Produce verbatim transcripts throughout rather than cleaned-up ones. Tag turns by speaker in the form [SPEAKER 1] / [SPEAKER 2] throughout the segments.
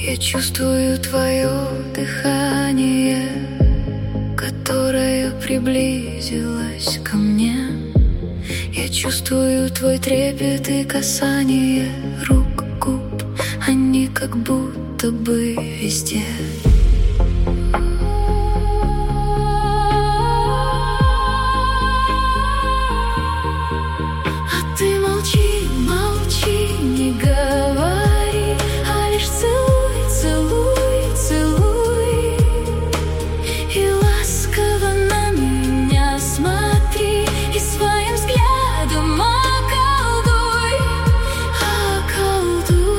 [SPEAKER 1] Я чувствую твое дыхание, которое приблизилось ко мне. Я чувствую твой трепет и касание рук, губ, они как будто бы везде. А ты молчи, молчи, не говори, а лишь целуй, целуй, целуй. И ласково на меня смотри, и своим взглядом околдуй, околдуй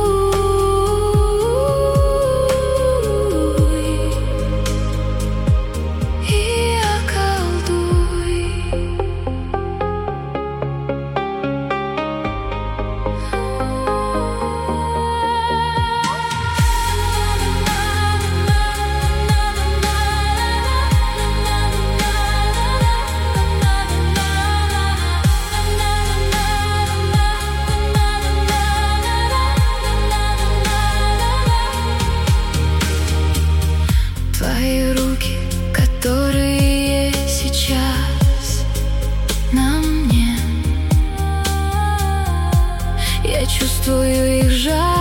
[SPEAKER 1] и околдуй. Твои руки, которые сейчас на мне, я чувствую их жар.